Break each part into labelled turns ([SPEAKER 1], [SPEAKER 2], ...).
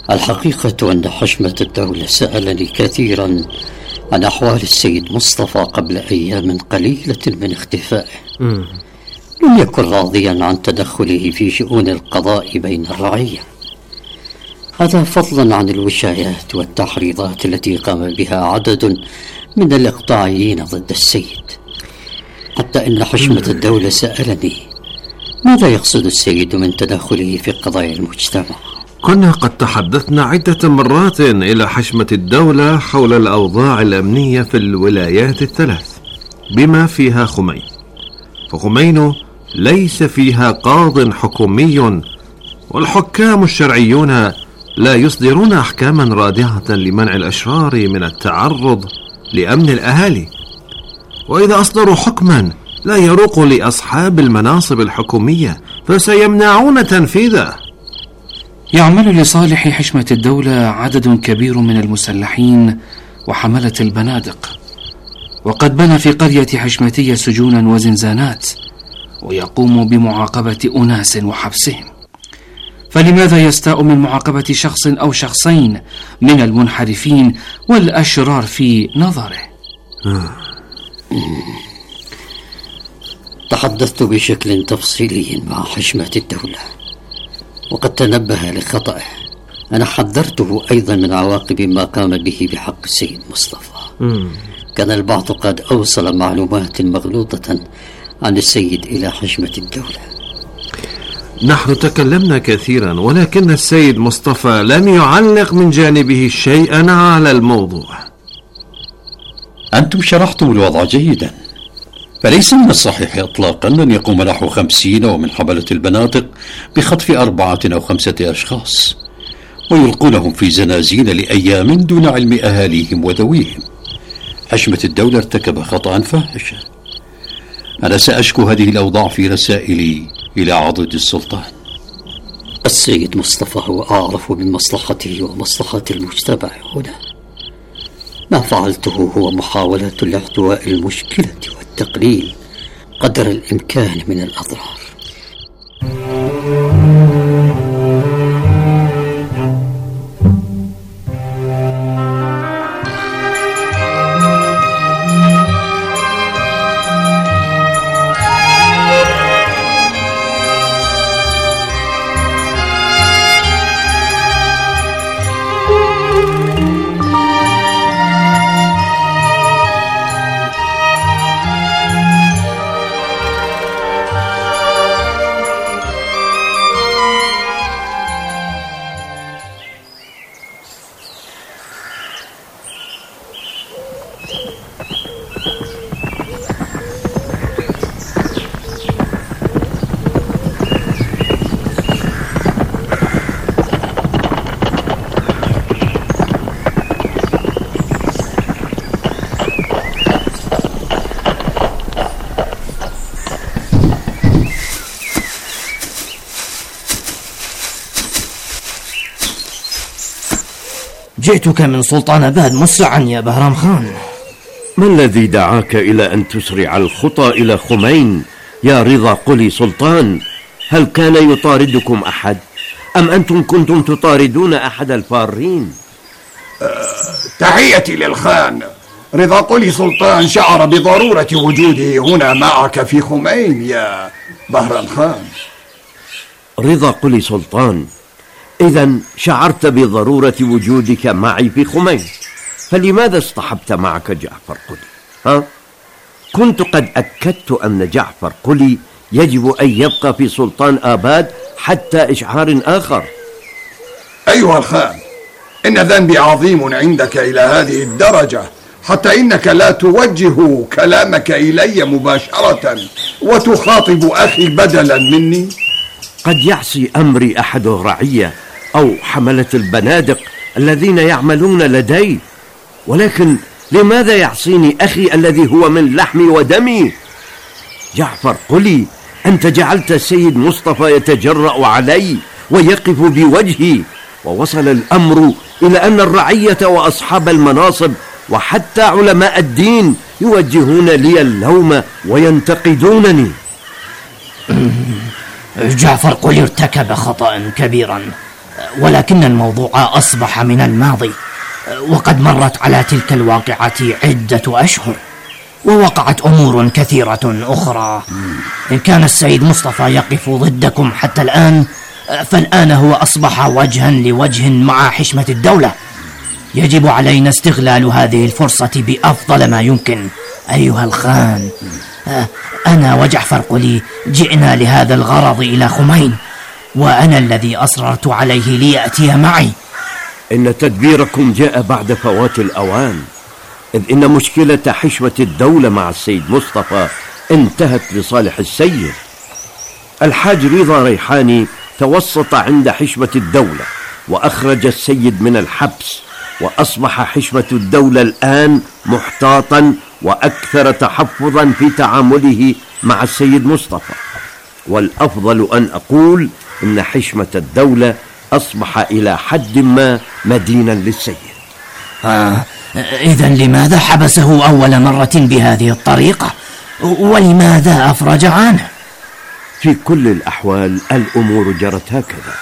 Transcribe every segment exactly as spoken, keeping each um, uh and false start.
[SPEAKER 1] الحقيقة أن حشمة الدولة سألني كثيرا عن أحوال السيد مصطفى قبل أيام قليلة من اختفائه. لم يكن راضيا عن تدخله في شؤون القضاء بين الرعية، هذا فضلا عن الوشايات والتحريضات التي قام بها عدد من الإقطاعيين ضد السيد، حتى إن حشمة الدولة سألني ماذا يقصد السيد من تدخله في قضايا المجتمع.
[SPEAKER 2] كنا قد تحدثنا عدة مرات إلى حشمة الدولة حول الأوضاع الأمنية في الولايات الثلاث بما فيها خمين، فخمين ليس فيها قاض حكومي، والحكام الشرعيون لا يصدرون أحكاما رادعة لمنع الأشرار من التعرض لأمن الأهالي، وإذا أصدروا حكما لا يروق لأصحاب المناصب الحكومية فسيمنعون تنفيذه.
[SPEAKER 3] يعمل لصالح حشمة الدولة عدد كبير من المسلحين وحملة البنادق، وقد بنى في قرية حشمتية سجونا وزنزانات، ويقوم بمعاقبة أناس وحبسهم، فلماذا يستاء من معاقبة شخص أو شخصين من المنحرفين والأشرار في نظره؟
[SPEAKER 1] تحدثت بشكل تفصيلي مع حشمة الدولة وقد تنبه لخطئه. أنا حذرته أيضا من عواقب ما قام به بحق السيد مصطفى. كان البعض قد أوصل معلومات مغلوطة عن السيد إلى حشمة الدولة.
[SPEAKER 2] نحن تكلمنا كثيرا، ولكن السيد مصطفى لم يعلق من جانبه شيئا على الموضوع.
[SPEAKER 4] أنتم شرحتم الوضع جيدا، فليس من الصحيح إطلاقا أن يقوم نحو خمسين ومن حملة البنادق بخطف أربعة أو خمسة أشخاص ويلقونهم في زنازين لأيام دون علم أهاليهم وذويهم. حشمة الدولة ارتكب خطأ فاحشا. أنا سأشكو هذه الأوضاع في رسائلي إلى عضد السلطان.
[SPEAKER 1] السيد مصطفى هو أعرف بمصلحته ومصلحة المجتمع هنا. ما فعلته هو محاولة لاحتواء المشكلة والتقليل قدر الإمكان من الأضرار.
[SPEAKER 5] جئتك من سلطان آباد مسرعا يا بهرام خان.
[SPEAKER 6] ما الذي دعاك إلى أن تسرع الخطى إلى خمين يا رضا قلي سلطان؟ هل كان يطاردكم أحد أم أنتم كنتم تطاردون أحد الفارين؟
[SPEAKER 7] أه تحياتي للخان. رضا قلي سلطان شعر بضرورة وجوده هنا معك في خمين يا بهرام خان.
[SPEAKER 6] رضا قلي سلطان، إذن شعرت بضرورة وجودك معي في خمين، فلماذا اصطحبت معك جعفر قلي؟ ها؟ كنت قد أكدت أن جعفر قلي يجب أن يبقى في سلطان آباد حتى إشعار آخر.
[SPEAKER 7] أيها الخان، إن ذنبي عظيم عندك إلى هذه الدرجة حتى إنك لا توجه كلامك إلي مباشرة وتخاطب أخي بدلا مني.
[SPEAKER 6] قد يعصي أمري أحد الرعية أو حملة البنادق الذين يعملون لدي، ولكن لماذا يعصيني أخي الذي هو من لحمي ودمي؟ جعفر قلي، أنت جعلت السيد مصطفى يتجرأ علي ويقف بوجهي، ووصل الأمر إلى أن الرعية وأصحاب المناصب وحتى علماء الدين يوجهون لي اللوم وينتقدونني.
[SPEAKER 5] جعفر قلي ارتكب خطأ كبيرا، ولكن الموضوع أصبح من الماضي، وقد مرت على تلك الواقعة عدة أشهر، ووقعت أمور كثيرة أخرى. إن كان السيد مصطفى يقف ضدكم حتى الآن، فالآن هو أصبح وجها لوجه مع حشمة الدولة. يجب علينا استغلال هذه الفرصة بأفضل ما يمكن. أيها الخان، أنا وجعفر قلي جئنا لهذا الغرض إلى خمين، وأنا الذي أصررت عليه ليأتي معي.
[SPEAKER 6] إن تدبيركم جاء بعد فوات الأوان، إذ إن مشكلة حشمة الدولة مع السيد مصطفى انتهت لصالح السيد. الحاج رضا ريحاني توسط عند حشمة الدولة وأخرج السيد من الحبس، وأصبح حشمة الدولة الآن محتاطا وأكثر تحفظا في تعامله مع السيد مصطفى. والأفضل أن أقول إن حشمة الدولة أصبح إلى حد ما مدينا للسيد.
[SPEAKER 5] آه إذن لماذا حبسه أول مرة بهذه الطريقة؟ ولماذا أفرج عنه؟
[SPEAKER 6] في كل الأحوال الأمور جرت هكذا.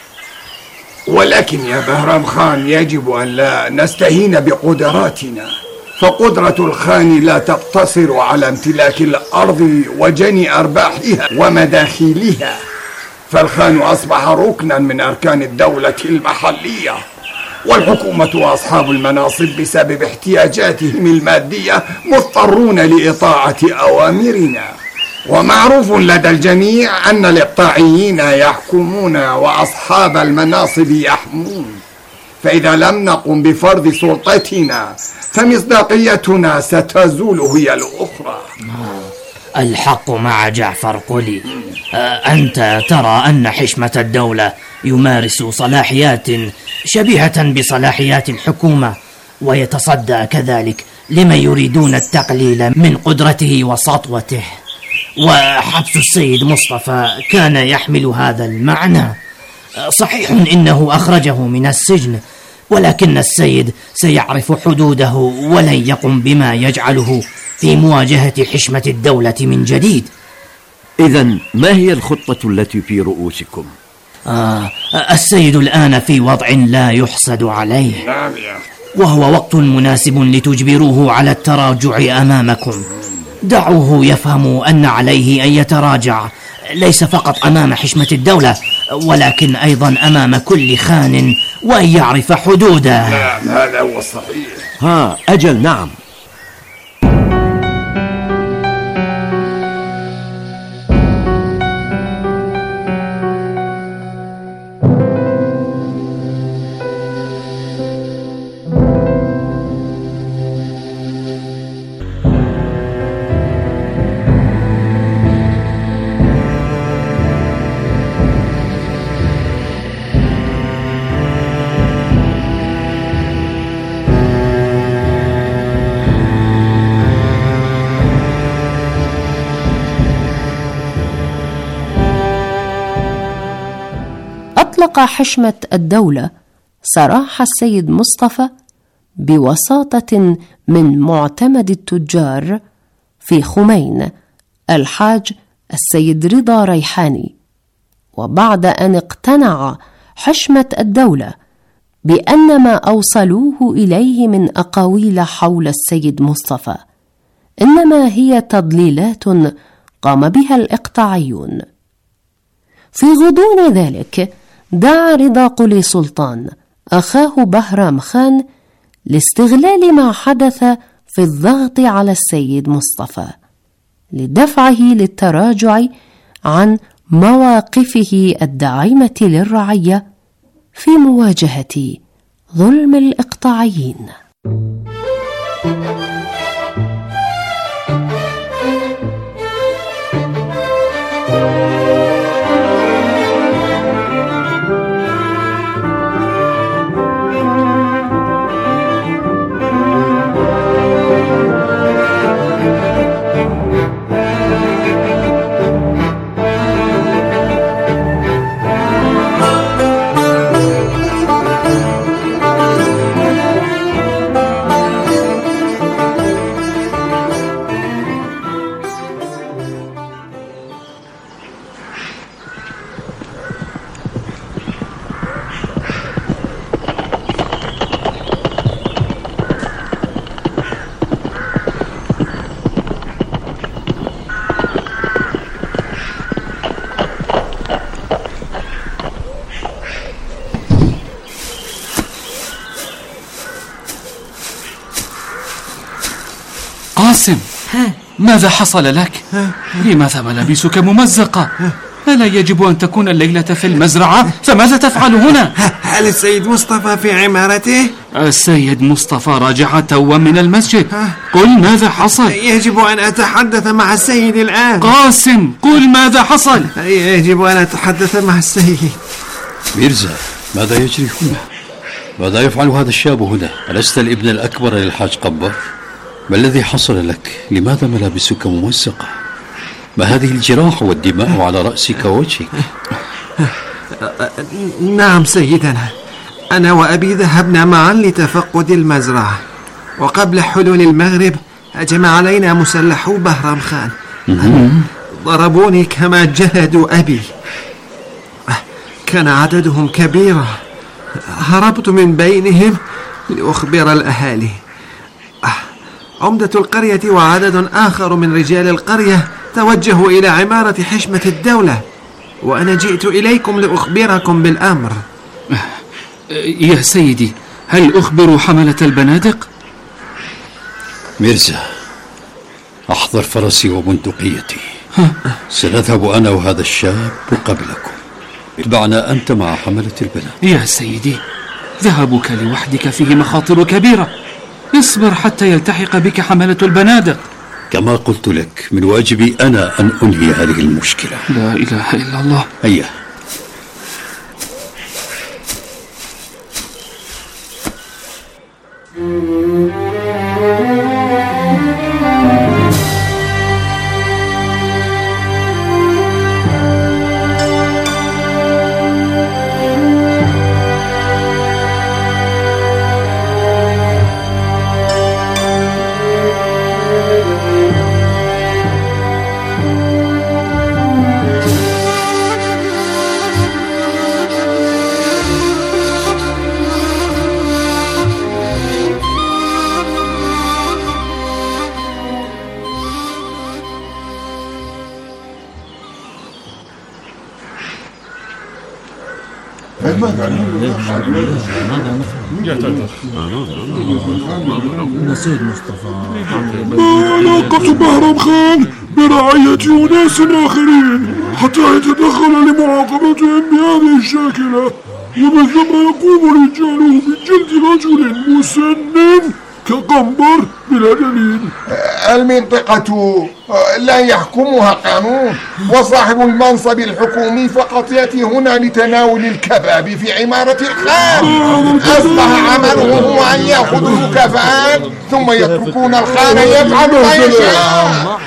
[SPEAKER 7] ولكن يا بهرام خان يجب أن لا نستهين بقدراتنا، فقدرة الخان لا تقتصر على امتلاك الأرض وجني أرباحها ومداخيلها، فالخان أصبح ركنا من أركان الدولة المحلية، والحكومة وأصحاب المناصب بسبب احتياجاتهم المادية مضطرون لإطاعة أوامرنا. ومعروف لدى الجميع أن الإقطاعيين يحكمون وأصحاب المناصب يحمون، فإذا لم نقم بفرض سلطتنا فمصداقيتنا ستزول هي الأخرى.
[SPEAKER 5] الحق مع جعفر قلي. أنت ترى أن حشمة الدولة يمارس صلاحيات شبيهة بصلاحيات الحكومة، ويتصدى كذلك لمن يريدون التقليل من قدرته وسطوته، وحبس السيد مصطفى كان يحمل هذا المعنى. صحيح إنه أخرجه من السجن، ولكن السيد سيعرف حدوده ولن يقم بما يجعله في مواجهة حشمة الدولة من جديد.
[SPEAKER 6] إذن ما هي الخطة التي في رؤوسكم؟
[SPEAKER 5] آه السيد الآن في وضع لا يحسد عليه، وهو وقت مناسب لتجبروه على التراجع أمامكم. دعوه يفهم أن عليه أن يتراجع، ليس فقط أمام حشمة الدولة ولكن أيضا أمام كل خان، وأن يعرف حدوده.
[SPEAKER 7] نعم، هذا هو الصحيح.
[SPEAKER 6] ها أجل، نعم.
[SPEAKER 8] أطلق حشمة الدولة سراح السيد مصطفى بوساطة من معتمد التجار في خمين الحاج السيد رضا ريحاني. وبعد أن اقتنع حشمة الدولة بأن ما أوصلوه إليه من أقاويل حول السيد مصطفى إنما هي تضليلات قام بها الإقطاعيون، في غضون ذلك دعا رضا قلي سلطان أخاه بهرام خان لاستغلال ما حدث في الضغط على السيد مصطفى لدفعه للتراجع عن مواقفه الداعمة للرعية في مواجهة ظلم الإقطاعيين.
[SPEAKER 3] قاسم، ماذا حصل لك؟ لماذا ملابسك ممزقة؟ ألا يجب أن تكون الليلة في المزرعة؟ فماذا تفعل هنا؟
[SPEAKER 9] هل السيد مصطفى في عمارته؟
[SPEAKER 3] السيد مصطفى رجع توا من المسجد. قل ماذا حصل؟
[SPEAKER 9] يجب أن أتحدث مع السيد الآن.
[SPEAKER 3] قاسم، قل ماذا حصل؟
[SPEAKER 9] يجب أن أتحدث مع السيد.
[SPEAKER 4] ميرزا، ماذا يجري هنا؟ ماذا يفعل هذا الشاب هنا؟ ألست الابن الأكبر للحاج قنبر؟ ما الذي حصل لك؟ لماذا ملابسك ممزقة؟ ما هذه الجراح والدماء على رأسك ووجهك؟
[SPEAKER 9] نعم سيدنا، أنا وأبي ذهبنا معا لتفقد المزرعة، وقبل حلول المغرب هجم علينا مسلحو بهرام خان. ضربوني كما جلدوا أبي. كان عددهم كبيرا. هربت من بينهم لأخبر الأهالي. عمدة القرية وعدد آخر من رجال القرية توجهوا إلى عمارة حشمة الدولة، وأنا جئت إليكم لأخبركم بالأمر.
[SPEAKER 3] يا سيدي، هل أخبروا حملة البنادق؟
[SPEAKER 4] ميرزا، أحضر فرسي وبندقيتي. سنذهب أنا وهذا الشاب قبلكم. اتبعنا أنت مع حملة البنادق.
[SPEAKER 3] يا سيدي، ذهابك لوحدك فيه مخاطر كبيرة. اصبر حتى يلتحق بك حملة البنادق.
[SPEAKER 4] كما قلت لك، من واجبي أنا أن أنهي هذه المشكلة.
[SPEAKER 3] لا إله إلا الله.
[SPEAKER 4] هيا.
[SPEAKER 10] ما علاقة بهرام خان برعاية أناس آخرين حتى يتدخل لمعاقبتهم بهذه الشاكلة؟ ومن ثم يقوم رجاله بجلد رجل مسن كقنبر بلا دليل.
[SPEAKER 7] المنطقة لا يحكمها قانون، وصاحب المنصب الحكومي فقط يأتي هنا لتناول الكباب في عمارة الخان. أصبح عمله هو أن يأخذوا المكافآت ثم يتركون الخان يفعل ما يشاء.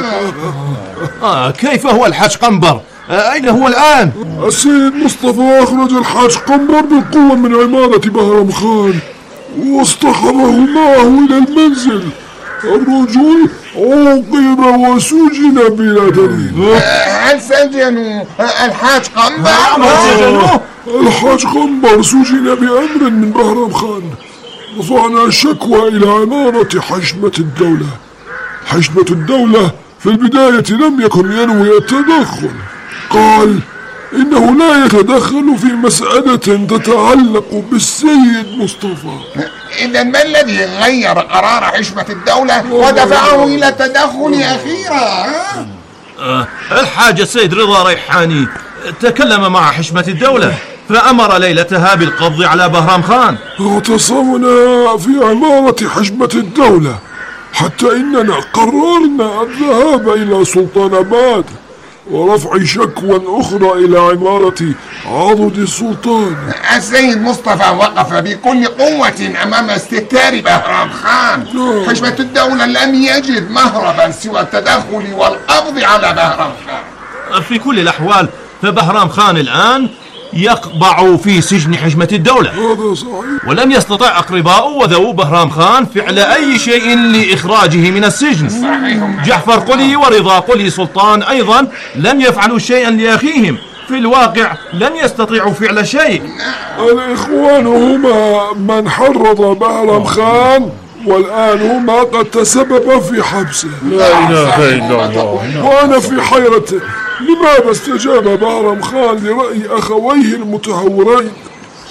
[SPEAKER 11] آه كيف هو الحاج قنبر؟ آه أين هو الآن؟
[SPEAKER 10] السيد مصطفى أخرج الحاج قنبر بالقوة من عمارة بهرام خان واصطحبه معه إلى المنزل. الرجل عوقب وسجن بلا دليل.
[SPEAKER 7] هل سجنوا الحاج قنبر؟
[SPEAKER 10] الحاج قنبر سجن بأمر من بهرام خان. رفعنا شكوى إلى عمارة حشمة الدولة. حشمة الدولة في البداية لم يكن ينوي التدخل، قال إنه لا يتدخل في مسألة تتعلق بالسيد مصطفى.
[SPEAKER 7] إذا ما الذي غير قرار حشمة الدولة ودفعه إلى التدخل أخيرا؟
[SPEAKER 11] أه الحاج السيد رضا ريحاني تكلم مع حشمة الدولة فأمر ليلتها بالقبض على بهرام خان.
[SPEAKER 10] اعتصمنا في عمارة حشمة الدولة حتى إننا قررنا الذهاب إلى سلطان آباد ورفع شكوى أخرى إلى عمارة عضد السلطان.
[SPEAKER 7] السيد مصطفى وقف بكل قوة أمام استتار بهرام خان. حشمة الدولة لم يجد مهربا سوى التدخل والقبض على بهرام خان.
[SPEAKER 11] في كل الأحوال فبهرام خان الآن يقبع في سجن حشمة الدولة.
[SPEAKER 10] هذا صحيح.
[SPEAKER 11] ولم يستطع أقرباؤه وذوو بهرام خان فعل أي شيء لإخراجه من السجن.
[SPEAKER 7] صحيح.
[SPEAKER 11] جعفر قلي ورضا قلي سلطان أيضا لم يفعلوا شيئا لأخيهم. في الواقع لم يستطيعوا فعل شيء.
[SPEAKER 10] الإخوان هما من حرض بهرام خان والآن هما قد تسبب في حبسه. لا إله إلا الله. وأنا في حيرة، لماذا استجاب بهرام خان لرأي أخويه المتهورين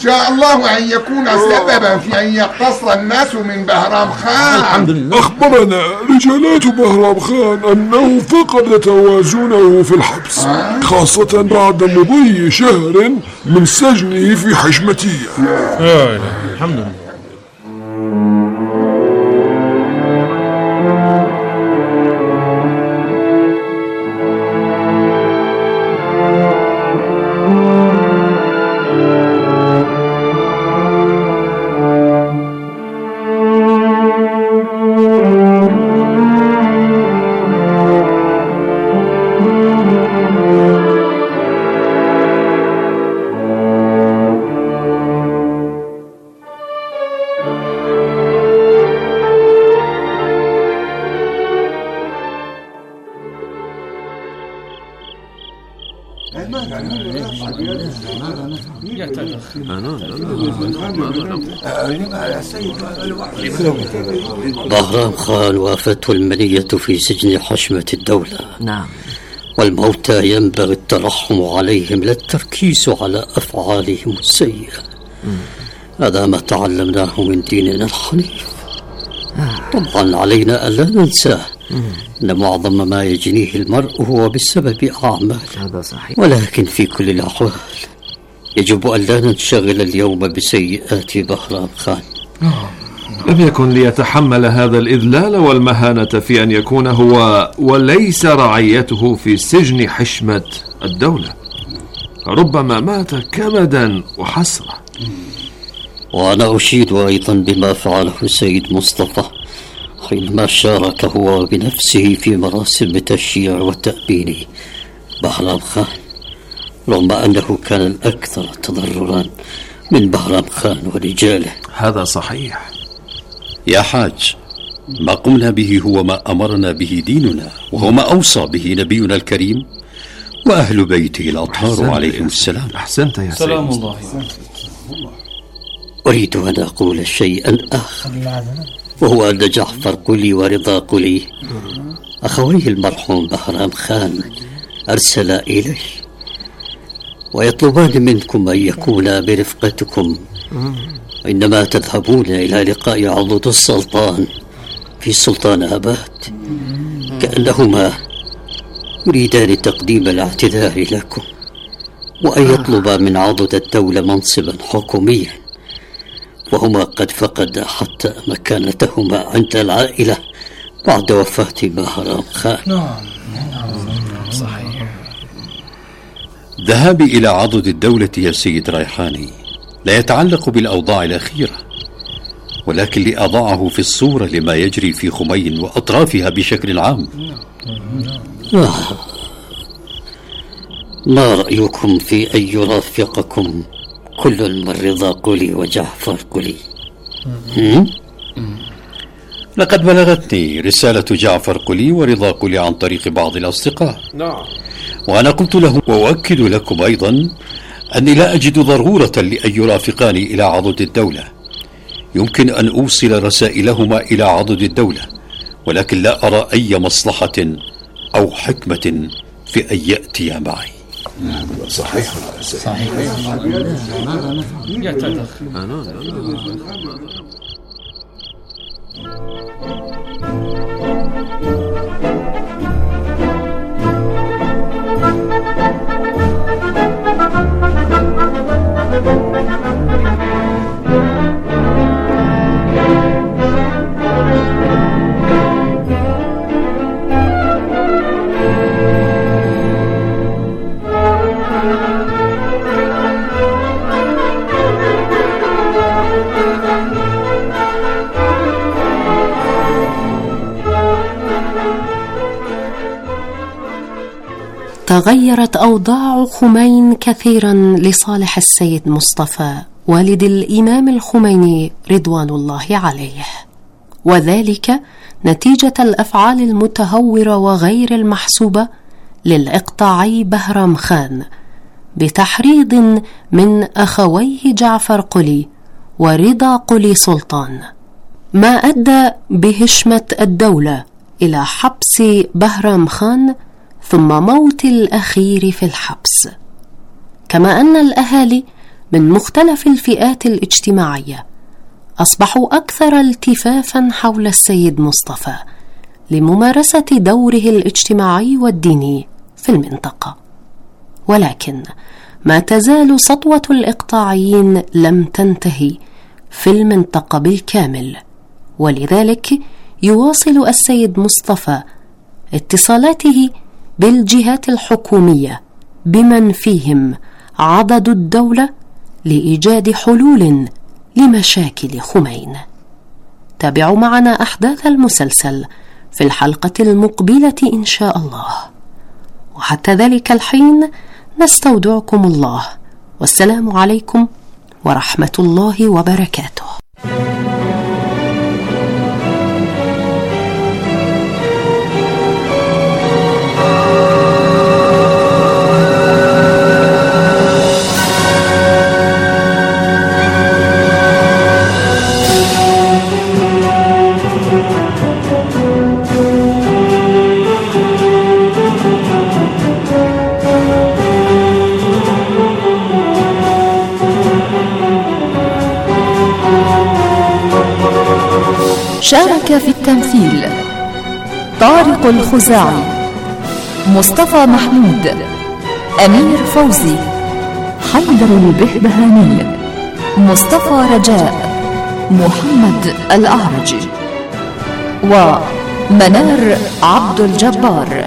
[SPEAKER 7] شاء الله أن يكون سببا في أن يقتصر الناس من بهرام خان.
[SPEAKER 11] الحمد لله.
[SPEAKER 10] أخبرنا رجالات بهرام خان أنه فقد توازنه في الحبس، خاصة بعد مضي شهر من سجنه في حشمتية.
[SPEAKER 11] الحمد لله.
[SPEAKER 1] بهرام خان وافته المنية في سجن حشمة الدولة.
[SPEAKER 12] نعم.
[SPEAKER 1] والموتى ينبغي الترحم عليهم لا التركيز على أفعالهم السيئة. هذا ما تعلمناه من ديننا الحنيف. طبعا علينا ألا ننسى أن معظم ما يجنيه المرء هو بسبب أعمال.
[SPEAKER 12] هذا صحيح.
[SPEAKER 1] ولكن في كل الأحوال يجب أن لا ننشغل اليوم بسيئات بهرام خان.
[SPEAKER 2] لم يكن ليتحمل هذا الإذلال والمهانة في أن يكون هو وليس رعيته في سجن حشمة الدولة، ربما مات كبدا وحسرة.
[SPEAKER 1] وأنا أشيد أيضا بما فعله السيد مصطفى حينما شارك هو بنفسه في مراسم تشييع وتأبين بهرام خان، رغم أنه كان الأكثر تضررا من بهرام خان ورجاله.
[SPEAKER 2] هذا صحيح
[SPEAKER 4] يا حاج. ما قمنا به هو ما أمرنا به ديننا، وهو ما أوصى به نبينا الكريم وأهل بيته الأطهار عليهم السلام.
[SPEAKER 2] أحسنت يا سيد.
[SPEAKER 3] سلام الله.
[SPEAKER 1] أريد أن أقول شيئا آخر، وهو أن جعفر قلي ورضا قلي أخويه المرحوم بهرام خان أرسل إليه ويطلبان منكم أن يكونا برفقتكم عندما تذهبون إلى لقاء عضد السلطان في سلطان آباد، كأنهما يريدان تقديم الاعتذار لكم وأن يطلبا من عضد الدولة منصبا حكوميا، وهما قد فقدا حتى مكانتهما عند العائلة بعد وفاة بهرام خان.
[SPEAKER 3] نعم صحيح.
[SPEAKER 4] ذهابي إلى عضد الدولة يا سيد ريحاني لا يتعلق بالأوضاع الأخيرة، ولكن لأضعه في الصورة لما يجري في خمين وأطرافها بشكل عام.
[SPEAKER 1] آه. ما رأيكم في أن يرافقكم كل من رضا قلي وجعفر قلي؟
[SPEAKER 4] لقد بلغتني رسالة جعفر قلي ورضا قلي عن طريق بعض الأصدقاء.
[SPEAKER 10] نعم.
[SPEAKER 4] وأنا قلت لهم وأؤكد لكم أيضا أني لا أجد ضرورة لأن يرافقاني إلى عضد الدولة. يمكن أن أوصل رسائلهما إلى عضد الدولة، ولكن لا أرى أي مصلحة أو حكمة في أن يأتي معي.
[SPEAKER 10] صحيح
[SPEAKER 3] صحيح.
[SPEAKER 8] تغيرت أوضاع خمين كثيرا لصالح السيد مصطفى والد الإمام الخميني رضوان الله عليه، وذلك نتيجة الأفعال المتهورة وغير المحسوبة للإقطاعي بهرام خان بتحريض من أخويه جعفر قلي ورضا قلي سلطان، ما أدى بهشمة الدولة إلى حبس بهرام خان ثم موت الأخير في الحبس. كما أن الأهالي من مختلف الفئات الاجتماعية أصبحوا أكثر التفافا حول السيد مصطفى لممارسة دوره الاجتماعي والديني في المنطقة. ولكن ما تزال سطوة الإقطاعيين لم تنتهي في المنطقة بالكامل، ولذلك يواصل السيد مصطفى اتصالاته بالجهات الحكومية بمن فيهم عضد الدولة لإيجاد حلول لمشاكل خمين. تابعوا معنا أحداث المسلسل في الحلقة المقبلة إن شاء الله، وحتى ذلك الحين نستودعكم الله، والسلام عليكم ورحمة الله وبركاته.
[SPEAKER 12] شارك في التمثيل طارق الخزاعي، مصطفى محمود، أمير فوزي، حيدر البهبهاني، مصطفى رجاء، محمد الأعرج، ومنار عبد الجبار.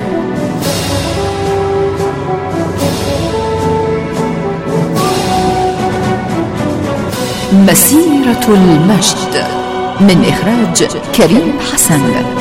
[SPEAKER 12] مسيرة المجد من إخراج كريم حسن.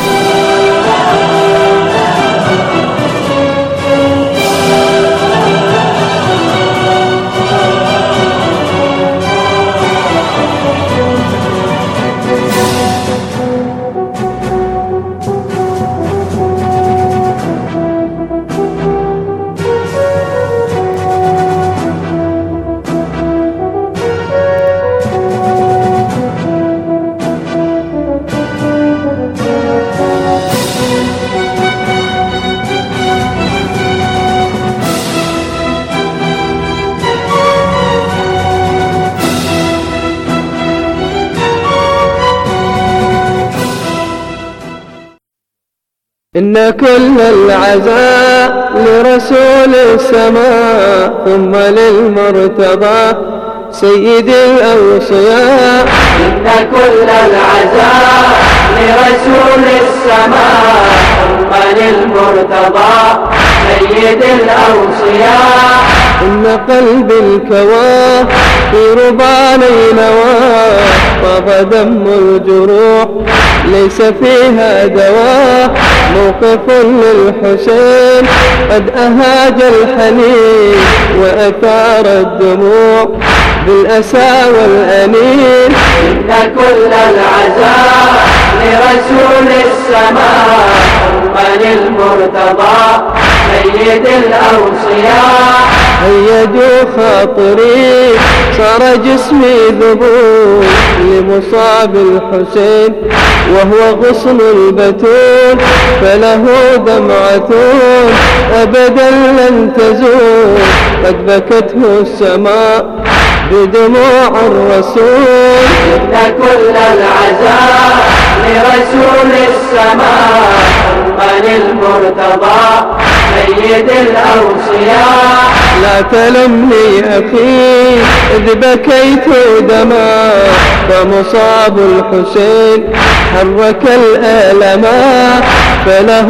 [SPEAKER 13] إن كل العزاء لرسول السماء ثم للمرتضى سيد الأوصياء.
[SPEAKER 14] إن كل العزاء لرسول السماء ثم للمرتضى سيد الأوصياء.
[SPEAKER 13] إن قلب الكواه في رباني نواه طاب دم الجروح ليس فيها دواء. موقف للحسين قد أهاج الحنين وأثار الدموع بالأسى والأنين.
[SPEAKER 14] إن كل العزاء لرسول السماء ثم للمرتضى سيد الأوصياء.
[SPEAKER 13] هيجوا خاطري صار جسمي ذبول لمصاب الحسين وهو غصن البتول فله دمعة أبدا لن تزول قد بكته السماء بدموع الرسول.
[SPEAKER 14] إن كل العزاء لرسول السماء ثم للمرتضى سيد الأوصياء.
[SPEAKER 13] لا تلمني أخي إذ بكيت دماء فمصاب الحسين حرك الآلما فله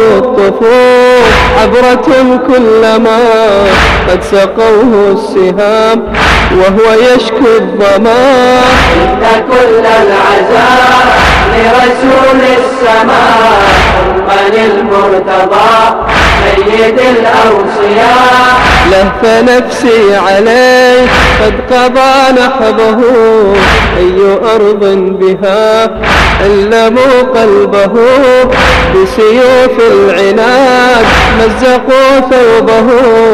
[SPEAKER 13] بالطفوف عبرة كلما قد سقوه السهام وهو يشكو الظما.
[SPEAKER 14] إن كل العزاء لرسول السماء ثم للمرتضى سيد الأوصياء.
[SPEAKER 13] لهف نفسي عليه قد قضى نحبه أي أرض بها ألموا قلبه بسيوف العناد مزقوا ثوبه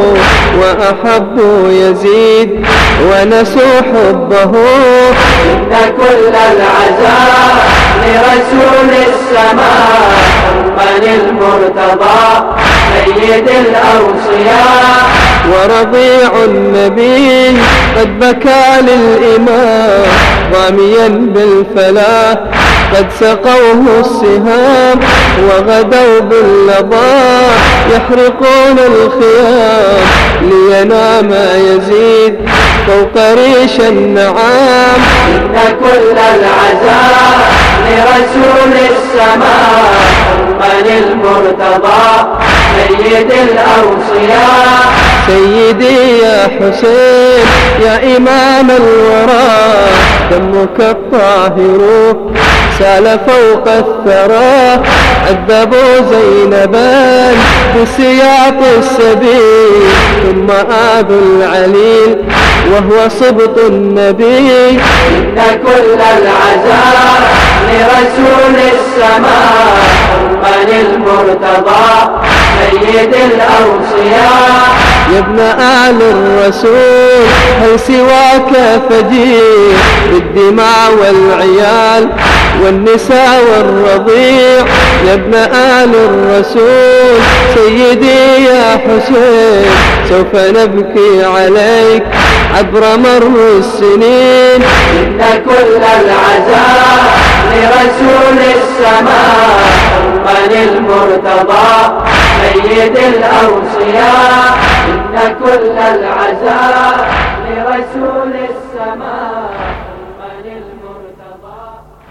[SPEAKER 13] وأحبوا يزيد ونسوا حبه.
[SPEAKER 14] إن كل العزاء لرسول السماء ثم
[SPEAKER 13] المرتضى سيد الأوصياء. ورضيع النبي قد بكى للإمام ضاميا بالفلاح قد سقوه السهام وغدوا باللظى يحرقون الخيام لينام يزيد فوق ريش النعام.
[SPEAKER 14] إن كل العزاء لرسول السماء من المرتضى سيد الأوصياء.
[SPEAKER 13] سيدي يا حسين يا إمام الورى دمك الطاهر سال فوق الثرى. عذبوا زينبا بسياط السبيل ثم آذوا العليل وهو صبط النبي.
[SPEAKER 14] إن كل العزاء لرسول السماء من المرتضى سيد الأوصياء.
[SPEAKER 13] يا ابن آل الرسول هل سواك فجيع بالدماء والعيال والنساء والرضيع. يا ابن آل الرسول سيدي يا حسين سوف نبكي عليك عبر مر السنين.
[SPEAKER 14] إن كل العزاء لرسول السماء من المرتضى سيد الأوصياء. إن كل العزاء لرسول السماء من المرتضى.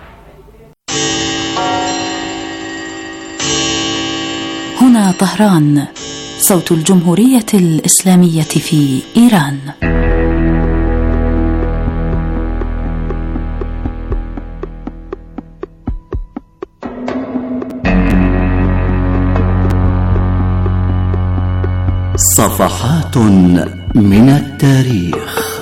[SPEAKER 12] هنا طهران صوت الجمهورية الإسلامية في إيران.
[SPEAKER 1] صفحات من التاريخ.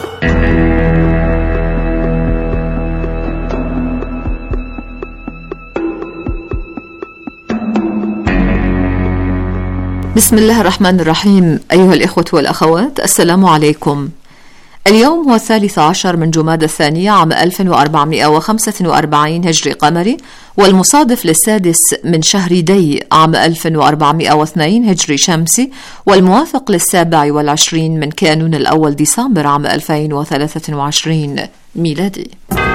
[SPEAKER 12] بسم الله الرحمن الرحيم. أيها الإخوة والأخوات، السلام عليكم. اليوم هو الثالث عشر من جمادى الثانية عام ألف وأربعمائة وخمسة وأربعين هجري قمري، والمصادف للسادس من شهر دي عام ألف وأربعمائة واثنين هجري شمسي، والموافق للسابع والعشرين من كانون الأول ديسمبر عام ألفين وثلاثة وعشرين ميلادي.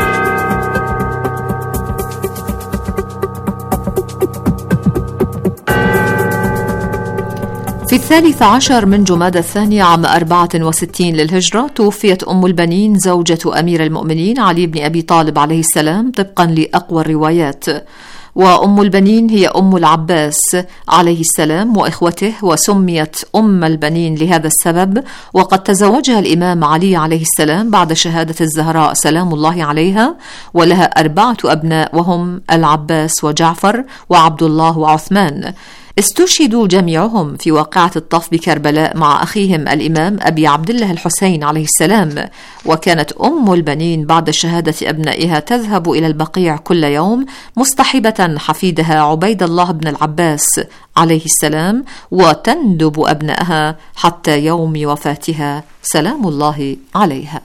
[SPEAKER 12] في الثالث عشر من جمادى الثانية عام أربعة وستين للهجرة توفيت أم البنين زوجة أمير المؤمنين علي بن أبي طالب عليه السلام طبقا لأقوى الروايات. وأم البنين هي أم العباس عليه السلام وإخوته، وسميت أم البنين لهذا السبب، وقد تزوجها الإمام علي عليه السلام بعد شهادة الزهراء سلام الله عليها، ولها أربعة أبناء وهم العباس وجعفر وعبد الله وعثمان. استشهدوا جميعهم في واقعة الطف بكربلاء مع أخيهم الإمام أبي عبد الله الحسين عليه السلام. وكانت أم البنين بعد شهادة أبنائها تذهب إلى البقيع كل يوم مصطحبة حفيدها عبيد الله بن العباس عليه السلام، وتندب أبنائها حتى يوم وفاتها سلام الله عليها.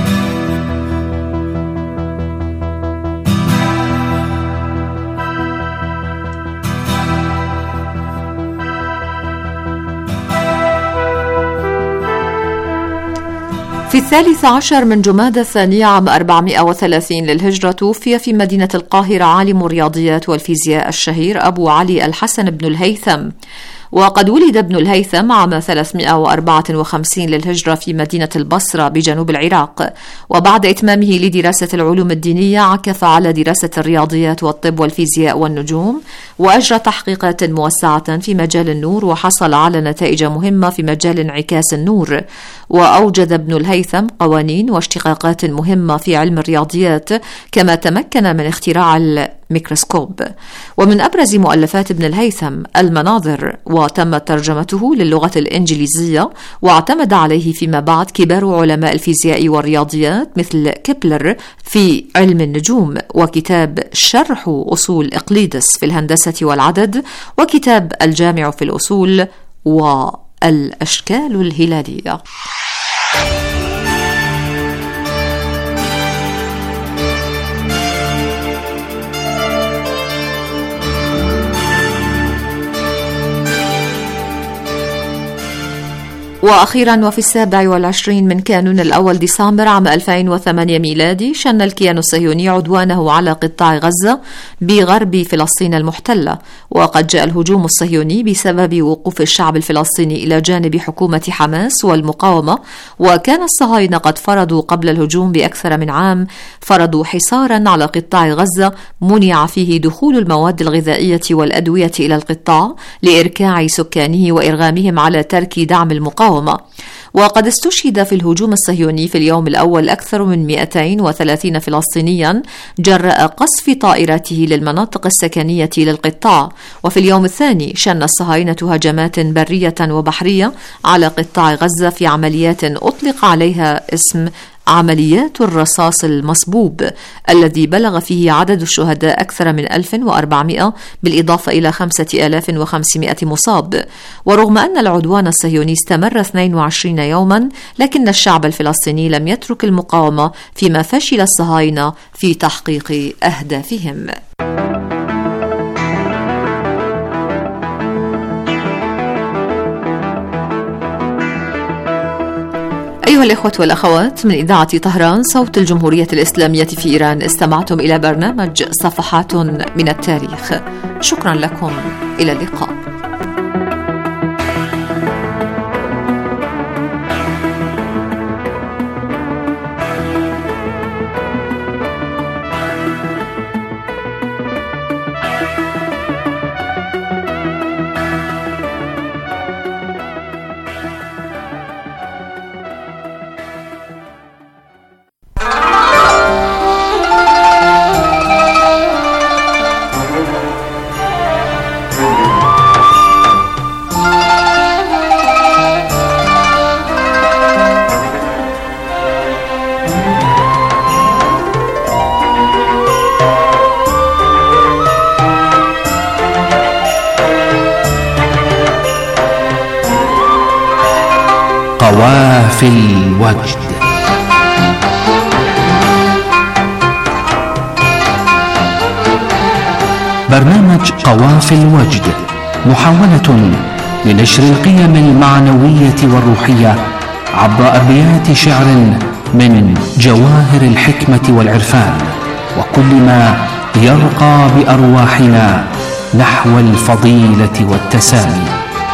[SPEAKER 12] في الثالث عشر من جمادى الثانية عام أربعمائة وثلاثين للهجرة توفي في مدينة القاهرة عالم الرياضيات والفيزياء الشهير أبو علي الحسن بن الهيثم. وقد ولد ابن الهيثم عام ثلاثمائة وأربعة وخمسين للهجرة في مدينة البصرة بجنوب العراق، وبعد إتمامه لدراسة العلوم الدينية عكف على دراسة الرياضيات والطب والفيزياء والنجوم، وأجرى تحقيقات موسعة في مجال النور، وحصل على نتائج مهمة في مجال انعكاس النور. وأوجد ابن الهيثم قوانين واشتقاقات مهمة في علم الرياضيات، كما تمكن من اختراع الميكروسكوب. ومن أبرز مؤلفات ابن الهيثم المناظر، وتم ترجمته للغة الإنجليزية، واعتمد عليه فيما بعد كبار علماء الفيزياء والرياضيات مثل كيبلر في علم النجوم، وكتاب شرح أصول إقليدس في الهندسة والعدد، وكتاب الجامع في الأصول والأشكال الهلالية. وأخيرا وفي السابع والعشرين من كانون الأول ديسمبر عام ألفين وثمانية ميلادي شن الكيان الصهيوني عدوانه على قطاع غزة بغرب فلسطين المحتلة، وقد جاء الهجوم الصهيوني بسبب وقوف الشعب الفلسطيني إلى جانب حكومة حماس والمقاومة. وكان الصهاينة قد فرضوا قبل الهجوم بأكثر من عام فرضوا حصارا على قطاع غزة منع فيه دخول المواد الغذائية والأدوية إلى القطاع لإركاع سكانه وإرغامهم على ترك دعم المقاومة. وقد استشهد في الهجوم الصهيوني في اليوم الأول أكثر من مئتين وثلاثين فلسطينيا جراء قصف طائراته للمناطق السكنية للقطاع. وفي اليوم الثاني شن الصهاينة هجمات برية وبحرية على قطاع غزة في عمليات أطلق عليها اسم عمليات الرصاص المصبوب، الذي بلغ فيه عدد الشهداء أكثر من ألف وأربعمئة بالإضافة إلى خمسة آلاف وخمسمئة مصاب. ورغم أن العدوان الصهيوني استمر اثنين وعشرين يوما، لكن الشعب الفلسطيني لم يترك المقاومة، فيما فشل الصهاينة في تحقيق أهدافهم. أيها الإخوة والأخوات، من إذاعة طهران صوت الجمهورية الإسلامية في إيران، استمعتم إلى برنامج صفحات من التاريخ. شكرا لكم، إلى اللقاء.
[SPEAKER 3] قوافي الوجد. برنامج قوافي الوجد محاولة لنشر القيم المعنوية والروحية عبر أبيات شعر من جواهر الحكمة والعرفان، وكل ما يرقى بأرواحنا نحو الفضيلة والتسامي.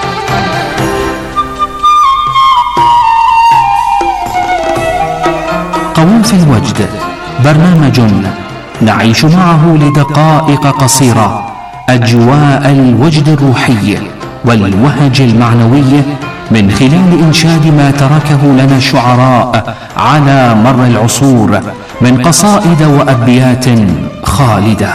[SPEAKER 3] قوافي الوجد برنامج نعيش معه لدقائق قصيرة أجواء الوجد الروحي والوهج المعنوي من خلال إنشاد ما تركه لنا الشعراء على مر العصور من قصائد وأبيات خالدة.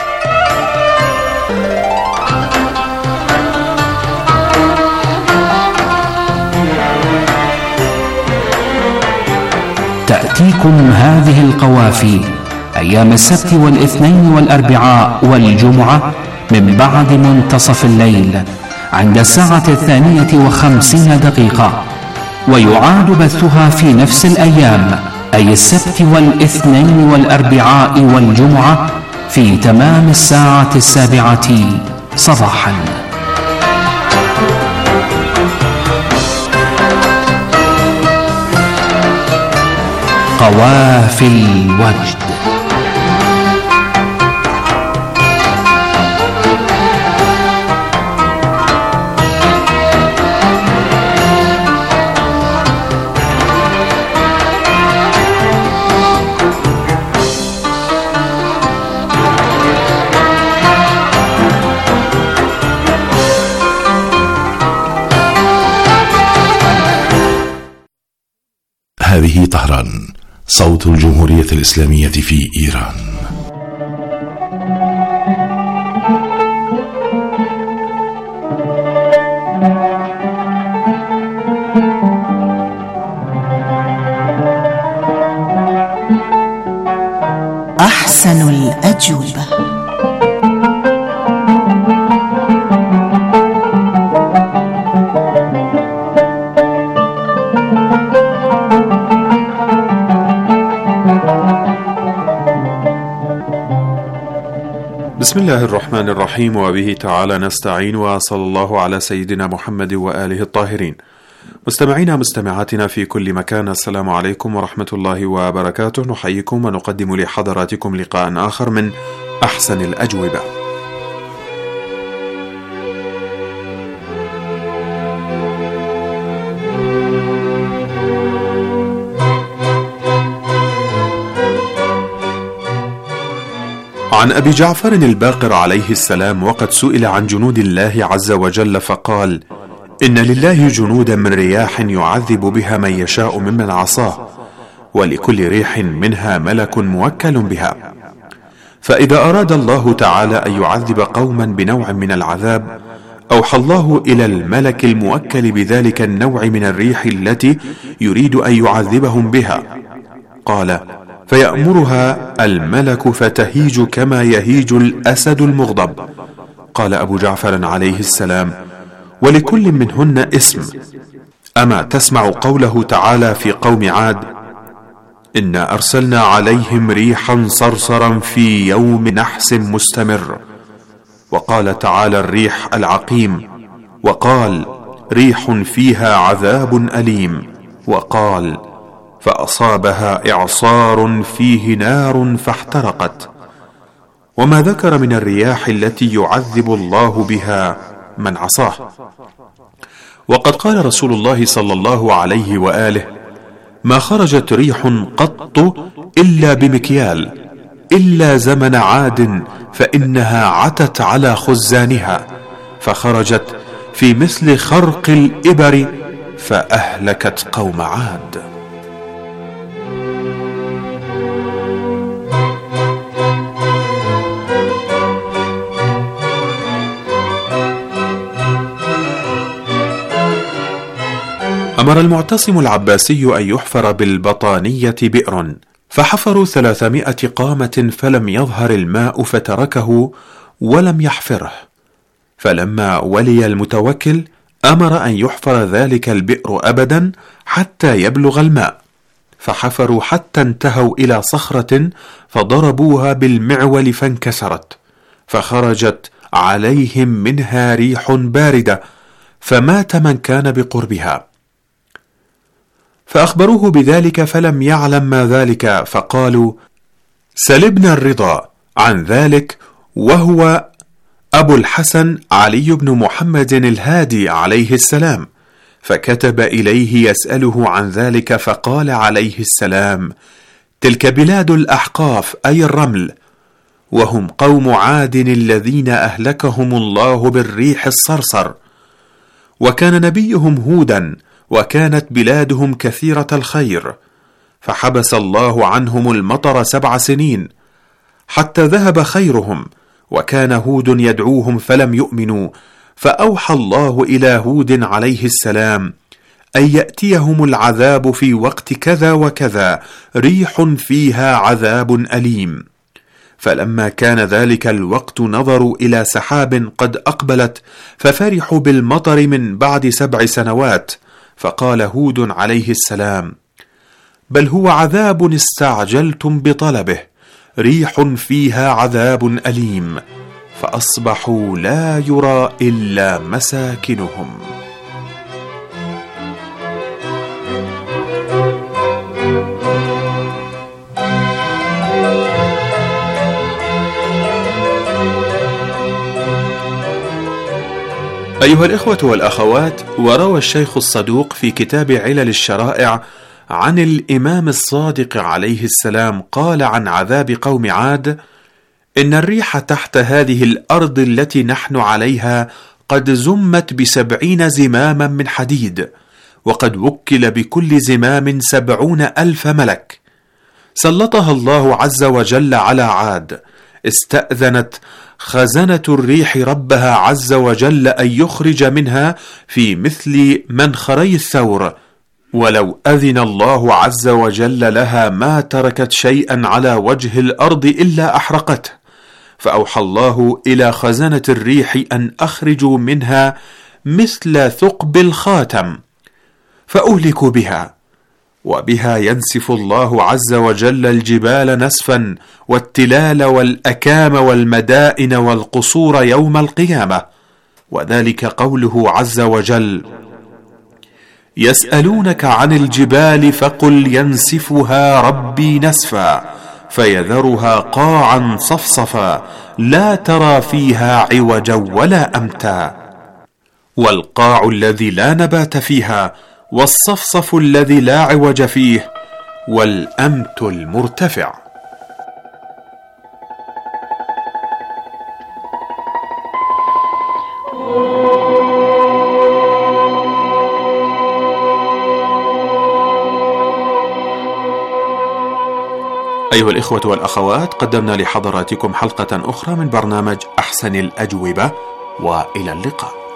[SPEAKER 3] تأتيكم هذه القوافي أيام السبت والاثنين والأربعاء والجمعة من بعد منتصف الليل عند الساعة الثانية وخمسين دقيقة، ويعاد بثها في نفس الأيام أي السبت والاثنين والأربعاء والجمعة في تمام الساعة السابعة صباحا. قوافي الوجد.
[SPEAKER 15] هذه طهران صوت الجمهورية الإسلامية في إيران.
[SPEAKER 16] أحسن الأجوبة.
[SPEAKER 17] بسم الله الرحمن الرحيم، وبه تعالى نستعين، وصلى الله على سيدنا محمد وآله الطاهرين. مستمعينا مستمعاتنا في كل مكان، السلام عليكم ورحمة الله وبركاته. نحييكم ونقدم لحضراتكم لقاء آخر من أحسن الأجوبة. عن أبي جعفر الباقر عليه السلام وقد سئل عن جنود الله عز وجل فقال: إن لله جنودا من رياح يعذب بها من يشاء ممن عصاه، ولكل ريح منها ملك موكل بها، فإذا أراد الله تعالى أن يعذب قوما بنوع من العذاب أوحى الله إلى الملك الموكل بذلك النوع من الريح التي يريد أن يعذبهم بها. قال: فيأمرها الملك فتهيج كما يهيج الأسد المغضب. قال أبو جعفر عليه السلام: ولكل منهن اسم. أما تسمع قوله تعالى في قوم عاد: إنا أرسلنا عليهم ريحا صرصرا في يوم نحس مستمر. وقال تعالى الريح العقيم، وقال: ريح فيها عذاب أليم. وقال: فأصابها إعصار فيه نار فاحترقت. وما ذكر من الرياح التي يعذب الله بها من عصاه. وقد قال رسول الله صلى الله عليه وآله: ما خرجت ريح قط إلا بمكيال إلا زمن عاد، فإنها عتت على خزانها فخرجت في مثل خرق الإبر فأهلكت قوم عاد. أمر المعتصم العباسي أن يحفر بالبطانية بئر، فحفروا ثلاثمائة قامة فلم يظهر الماء فتركه ولم يحفره. فلما ولي المتوكل أمر أن يحفر ذلك البئر أبدا حتى يبلغ الماء، فحفروا حتى انتهوا إلى صخرة فضربوها بالمعول فانكسرت، فخرجت عليهم منها ريح باردة، فمات من كان بقربها. فأخبروه بذلك فلم يعلم ما ذلك، فقالوا: سلبنا الرضا عن ذلك، وهو أبو الحسن علي بن محمد الهادي عليه السلام، فكتب إليه يسأله عن ذلك، فقال عليه السلام: تلك بلاد الأحقاف أي الرمل، وهم قوم عاد الذين أهلكهم الله بالريح الصرصر، وكان نبيهم هودا، وكانت بلادهم كثيرة الخير، فحبس الله عنهم المطر سبع سنين حتى ذهب خيرهم، وكان هود يدعوهم فلم يؤمنوا، فأوحى الله إلى هود عليه السلام أن يأتيهم العذاب في وقت كذا وكذا، ريح فيها عذاب أليم. فلما كان ذلك الوقت نظروا إلى سحاب قد أقبلت، ففرحوا بالمطر من بعد سبع سنوات، فقال هود عليه السلام: بل هو عذاب استعجلتم بطلبه، ريح فيها عذاب أليم، فأصبحوا لا يرى إلا مساكنهم. أيها الإخوة والأخوات، وروى الشيخ الصدوق في كتاب علل الشرائع عن الإمام الصادق عليه السلام قال عن عذاب قوم عاد: إن الريح تحت هذه الأرض التي نحن عليها قد زمت بسبعين زماما من حديد، وقد وكل بكل زمام سبعون ألف ملك، سلطها الله عز وجل على عاد. استأذنت خزنة الريح ربها عز وجل أن يخرج منها في مثل منخري الثور، ولو أذن الله عز وجل لها ما تركت شيئا على وجه الأرض إلا أحرقته. فأوحى الله إلى خزنة الريح أن أخرجوا منها مثل ثقب الخاتم، فأهلكوا بها. وبها ينسف الله عز وجل الجبال نسفا، والتلال والأكام والمدائن والقصور يوم القيامة. وذلك قوله عز وجل: يسألونك عن الجبال فقل ينسفها ربي نسفا فيذرها قاعا صفصفا لا ترى فيها عوجا ولا أمتا. والقاع الذي لا نبات فيها، والصفصف الذي لا عوج فيه، والأمت المرتفع. أيها الإخوة والأخوات، قدمنا لحضراتكم حلقة أخرى من برنامج أحسن الأجوبة، وإلى اللقاء.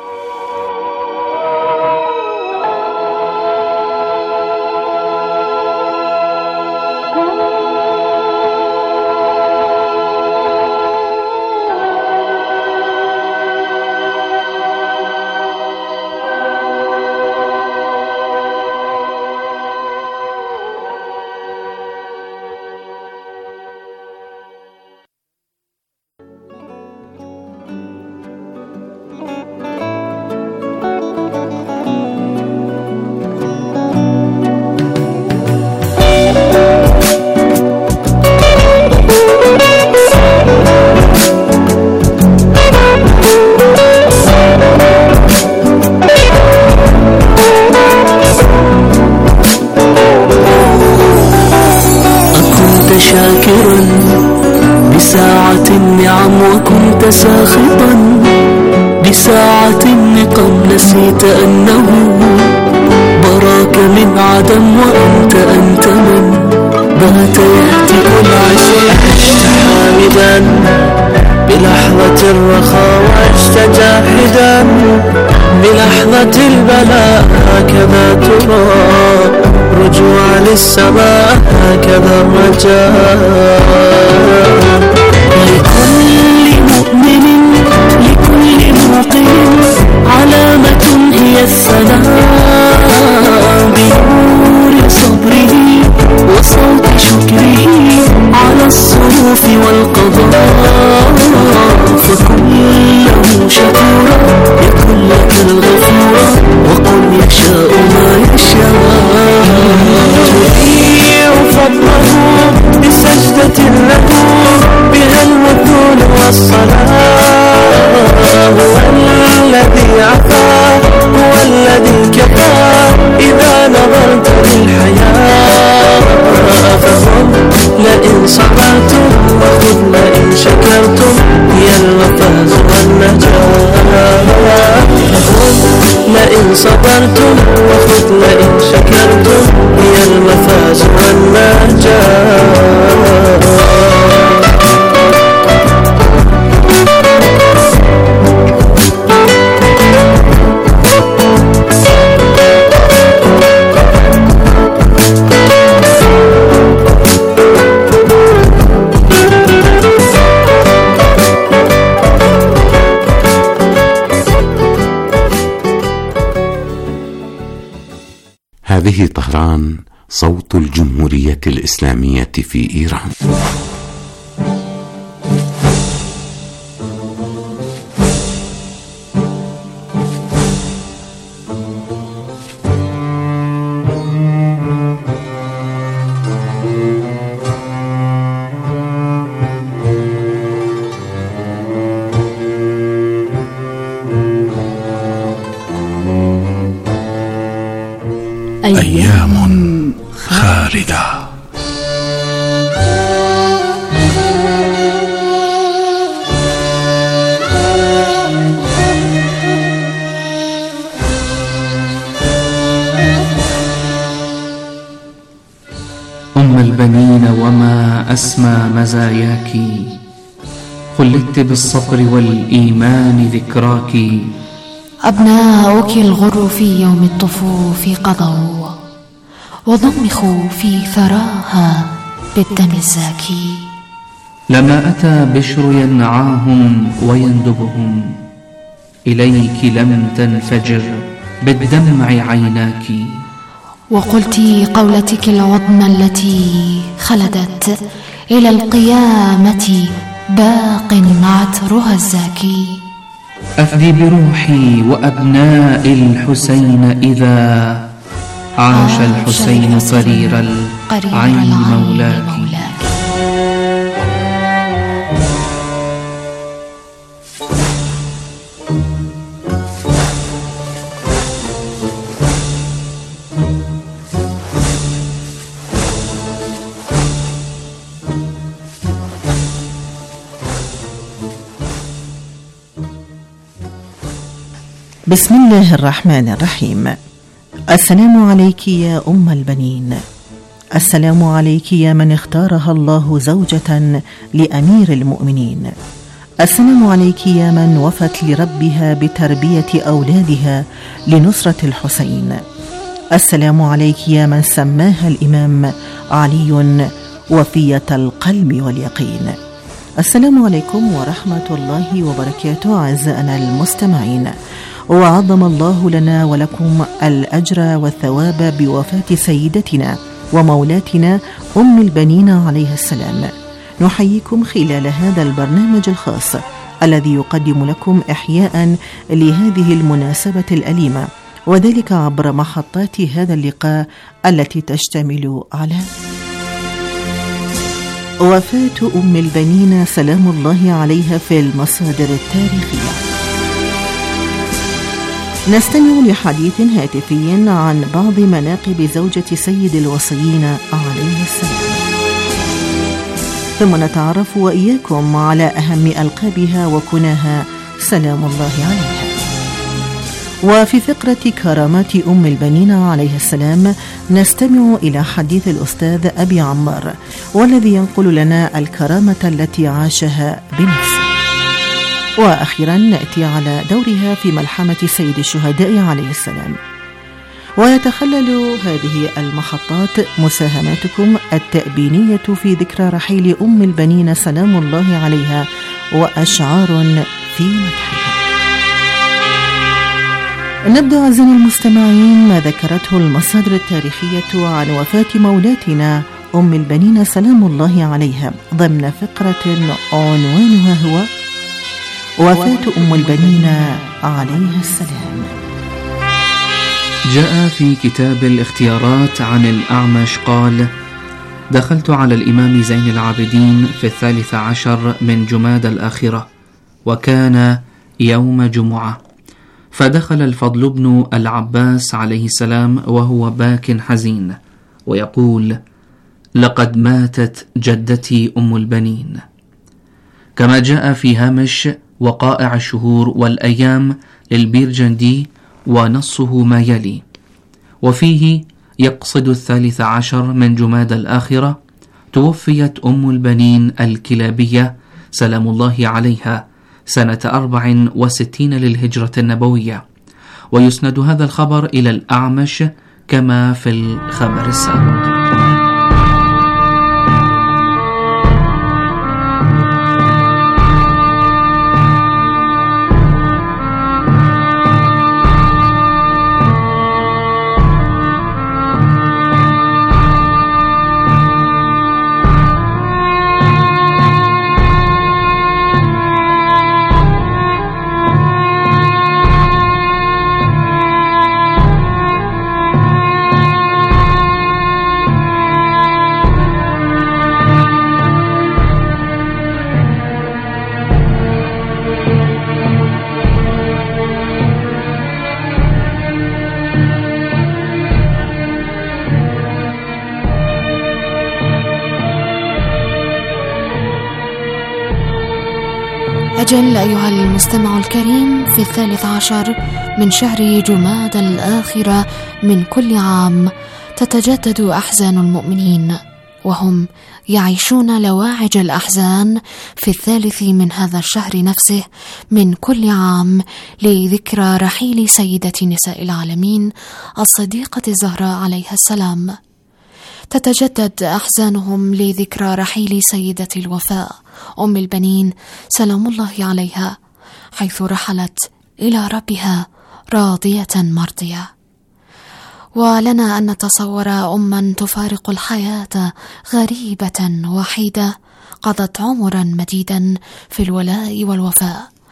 [SPEAKER 18] ساخطا بساعة النقم، نسيت أنه براك من عدم وأنت أنت من بات يأتي كل عشاء. عشت حامدا بلحظة الرخاء وعشت جاحدا بلحظة البلاء، هكذا ترى رجوع للسماء، هكذا الرجاء. لكل مؤمن لكل موقن علامة هي الثناء، بنور صبره وصوت شكره على الصروف والقضاء، فكله شكورا يكن لك الغفورا، وقل يشاء ما يشاء. تذيع فضله بسجدة له بها المتون والصلاة، هو الذي عفا هو الذي كفى إذا نظرت للحياة. فهم لئن صبرتم وخذ لئن شكرتم هي الوفاز والنجاة. فهم لئن صبرتم وخذ لئن شكرتم هي الوفاز والنجاة.
[SPEAKER 19] هذه طهران، صوت الجمهورية الإسلامية في إيران.
[SPEAKER 15] أيام خالدة.
[SPEAKER 3] أم البنين وما أسمى مزاياك، خلدت بالصبر والإيمان ذكراك.
[SPEAKER 20] أبناؤك الغر في يوم الطفوف قضوا، وضمخوا في ثراها بالدم الزاكي.
[SPEAKER 3] لما أتى بشر ينعاهم ويندبهم، إليك لم تنفجر بالدمع عيناك.
[SPEAKER 20] وقلت قولتك العظمى التي خلدت إلى القيامة باق عطرها الزاكي.
[SPEAKER 3] أفدي بروحي وأبناء الحسين إذا عاش الحسين قرير العين مولاك.
[SPEAKER 16] بسم الله الرحمن الرحيم. السلام عليك يا أم البنين، السلام عليك يا من اختارها الله زوجة لأمير المؤمنين، السلام عليك يا من وفت لربها بتربية أولادها لنصرة الحسين، السلام عليك يا من سماها الإمام علي وفية القلب واليقين. السلام عليكم ورحمة الله وبركاته أعزائنا المستمعين، وعظم الله لنا ولكم الأجر والثواب بوفاة سيدتنا ومولاتنا أم البنين عليها السلام. نحييكم خلال هذا البرنامج الخاص الذي يقدم لكم إحياء لهذه المناسبة الأليمة، وذلك عبر محطات هذا اللقاء التي تشتمل على وفاة أم البنين سلام الله عليها في المصادر التاريخية. نستمع لحديث هاتفي عن بعض مناقب زوجة سيد الوصيين عليه السلام، ثم نتعرف وإياكم على أهم ألقابها وكناها سلام الله عليها. وفي فقرة كرامات أم البنين عليه السلام نستمع إلى حديث الأستاذ أبي عمار، والذي ينقل لنا الكرامة التي عاشها بنفسه. وأخيرا نأتي على دورها في ملحمة سيد الشهداء عليه السلام. ويتخلل هذه المحطات مساهماتكم التأبينية في ذكرى رحيل أم البنين سلام الله عليها وأشعار في مدحها. نبدأ أعزائي المستمعين ما ذكرته المصادر التاريخية عن وفاة مولاتنا أم البنين سلام الله عليها ضمن فقرة عنوانها هو وفاة أم البنين عليها السلام.
[SPEAKER 3] جاء في كتاب الاختيارات عن الأعمش قال: دخلت على الإمام زين العابدين في الثالث عشر من جماد الآخرة، وكان يوم جمعة، فدخل الفضل بن العباس عليه السلام وهو باك حزين ويقول: لقد ماتت جدتي أم البنين. كما جاء في هامش وقائع الشهور والأيام للبيرجندي ونصه ما يلي، وفيه يقصد الثالث عشر من جماد الآخرة توفيت أم البنين الكلابية سلام الله عليها سنة أربع وستين للهجرة النبوية، ويسند هذا الخبر إلى الأعمش كما في الخبر السابق.
[SPEAKER 20] أجل أيها المستمع الكريم، في الثالث عشر من شهر جماد الآخرة من كل عام تتجدد أحزان المؤمنين، وهم يعيشون لواعج الأحزان في الثالث من هذا الشهر نفسه من كل عام لذكرى رحيل سيدة نساء العالمين الصديقة الزهراء عليها السلام. تتجدد أحزانهم لذكرى رحيل سيدة الوفاء أم البنين سلام الله عليها، حيث رحلت إلى ربها راضية مرضية. ولنا أن نتصور أما تفارق الحياة غريبة وحيدة قضت عمرا مديدا في الولاء والوفاء،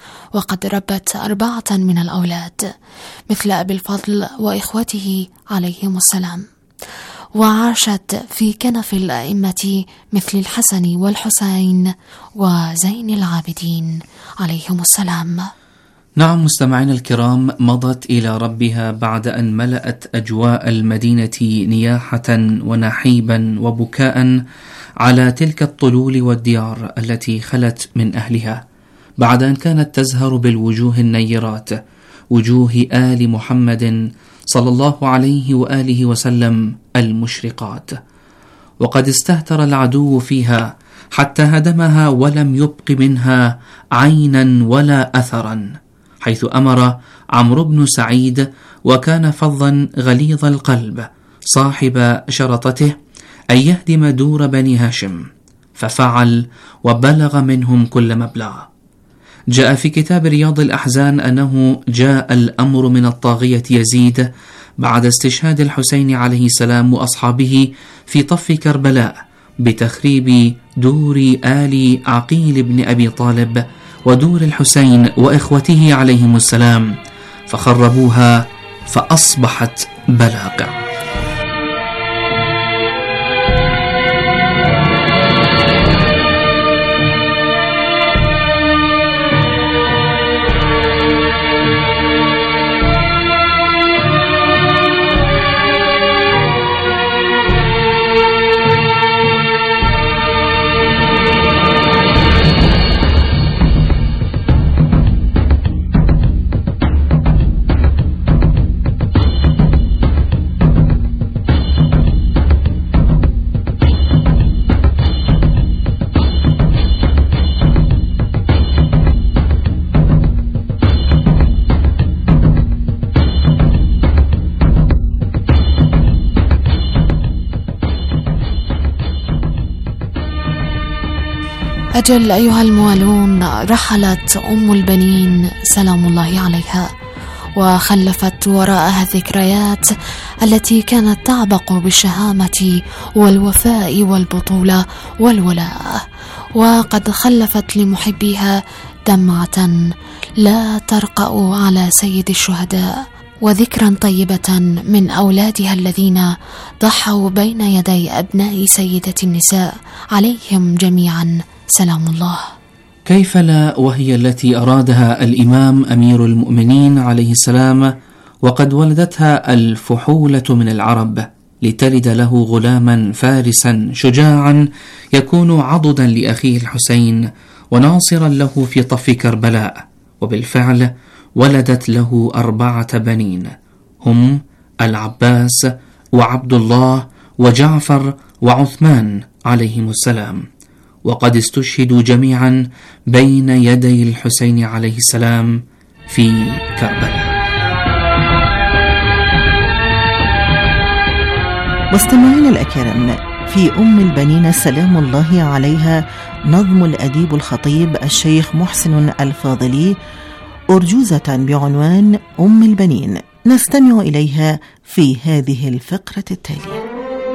[SPEAKER 20] وقد ربت أربعة من الأولاد مثل أبي الفضل وإخوته عليهم السلام، وعاشت في كنف الأئمة مثل الحسن والحسين وزين العابدين عليهم السلام.
[SPEAKER 3] نعم مستمعين الكرام، مضت إلى ربها بعد أن ملأت أجواء المدينة نياحة ونحيبا وبكاء على تلك الطلول والديار التي خلت من أهلها، بعد أن كانت تزهر بالوجوه النيرات، وجوه آل محمد صلى الله عليه وآله وسلم المشرقات، وقد استهتر العدو فيها حتى هدمها ولم يبق منها عينا ولا أثرا، حيث أمر عمرو بن سعيد، وكان فظا غليظ القلب صاحب شرطته، أن يهدم دور بني هاشم، ففعل وبلغ منهم كل مبلغ. جاء في كتاب رياض الأحزان أنه جاء الأمر من الطاغية يزيد بعد استشهاد الحسين عليه السلام وأصحابه في طف كربلاء بتخريب دور آل عقيل بن أبي طالب ودور الحسين وإخوته عليهم السلام، فخربوها فأصبحت بلاقع.
[SPEAKER 20] أجل أيها الموالون، رحلت أم البنين سلام الله عليها، وخلفت وراءها الذكريات التي كانت تعبق بالشهامة والوفاء والبطولة والولاء، وقد خلفت لمحبيها دمعة لا ترقأ على سيد الشهداء، وذكرا طيبة من أولادها الذين ضحوا بين يدي أبناء سيدة النساء عليهم جميعا سلام الله.
[SPEAKER 3] كيف لا وهي التي أرادها الإمام أمير المؤمنين عليه السلام، وقد ولدتها الفحولة من العرب لتلد له غلاما فارسا شجاعا يكون عضدا لأخيه الحسين وناصرا له في طف كربلاء. وبالفعل ولدت له أربعة بنين، هم العباس وعبد الله وجعفر وعثمان عليهم السلام، وقد استشهدوا جميعا بين يدي الحسين عليه السلام في كربلاء.
[SPEAKER 16] مستمعينا الأكرام، في أم البنين سلام الله عليها نظم الأديب الخطيب الشيخ محسن الفاضلي أرجوزة بعنوان أم البنين، نستمع إليها في هذه الفقرة التالية.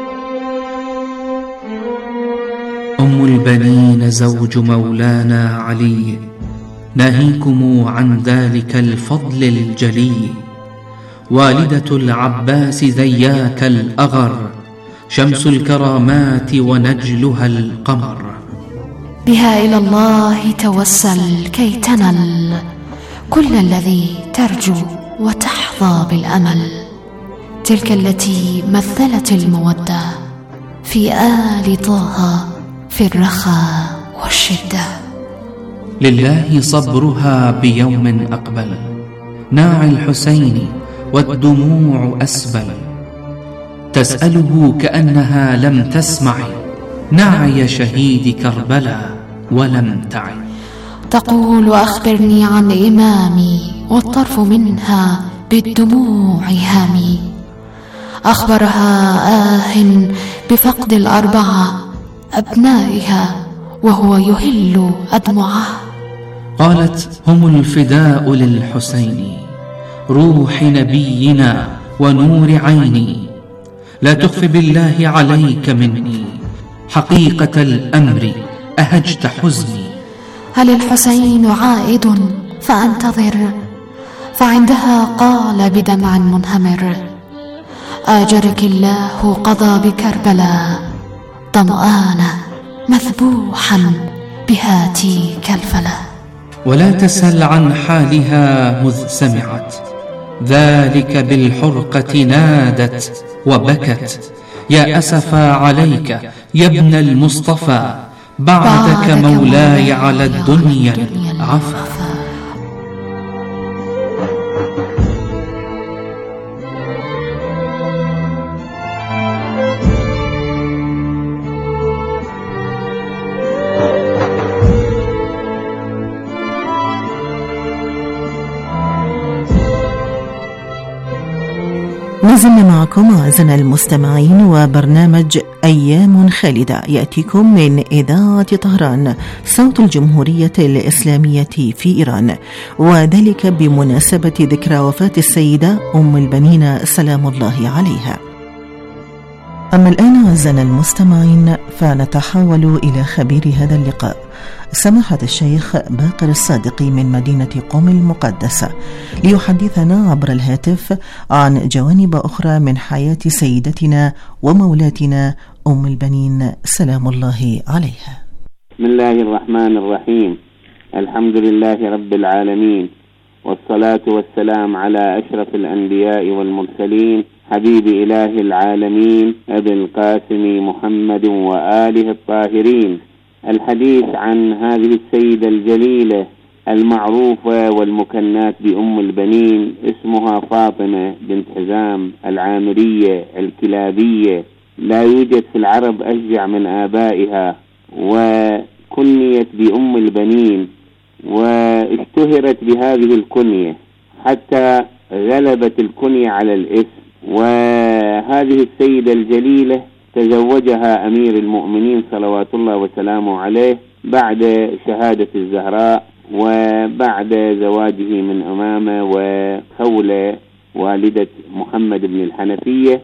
[SPEAKER 3] أم البنين زوج مولانا علي، ناهيكم عن ذلك الفضل الجلي، والدة العباس ذياك الأغر، شمس الكرامات ونجلها القمر.
[SPEAKER 20] بها إلى الله توسل كي تنل كل الذي ترجو وتحظى بالأمل، تلك التي مثلت المودة في آل طه في الرخاء والشدة.
[SPEAKER 3] لله صبرها بيوم أقبل، ناعي الحسين والدموع أسبل، تسأله كأنها لم تسمع ناعي شهيد كربلاء ولم تعي.
[SPEAKER 20] تقول أخبرني عن إمامي، والطرف منها بالدموع هامي، أخبرها آه بفقد الأربعة أبنائها وهو يهل أدمعه.
[SPEAKER 3] قالت هم الفداء للحسين، روح نبينا ونور عيني، لا تخف بالله عليك مني، حقيقة الأمر أهجت حزني.
[SPEAKER 20] هل الحسين عائد فانتظر. فعندها قال بدمع منهمر: آجرك الله قضى بكربلاء ظمآنا مذبوحا بهاتيك الفلا.
[SPEAKER 3] ولا تسل عن حالها مذ سمعت ذلك بالحرقة نادت وبكت: يا أسفا عليك يا ابن المصطفى، بعدك مولاي على الدنيا عفا.
[SPEAKER 16] نزلنا معكم أعزائنا المستمعين وبرنامج أيام خالدة يأتيكم من إذاعة طهران صوت الجمهورية الإسلامية في إيران، وذلك بمناسبة ذكرى وفاة السيدة أم البنين سلام الله عليها. أما الآن أعزائنا المستمعين فنتحول إلى خبير هذا اللقاء سماحة الشيخ باقر الصادقي من مدينة قم المقدسة، ليحدثنا عبر الهاتف عن جوانب أخرى من حياة سيدتنا ومولاتنا أم البنين سلام الله عليها.
[SPEAKER 21] بسم الله الرحمن الرحيم. الحمد لله رب العالمين، والصلاة والسلام على أشرف الأنبياء والمرسلين، حبيب إله العالمين أبي القاسم محمد وآله الطاهرين. الحديث عن هذه السيدة الجليلة المعروفة والمكنات بأم البنين، اسمها فاطمة بنت حزام العامرية الكلابية. لا يوجد في العرب أشجع من آبائها، وكنيت بأم البنين، واشتهرت بهذه الكنية حتى غلبت الكنية على الاسم. وهذه السيدة الجليلة تزوجها أمير المؤمنين صلوات الله وسلامه عليه بعد شهادة الزهراء، وبعد زواجه من أمامة وخولة والدة محمد بن الحنفية،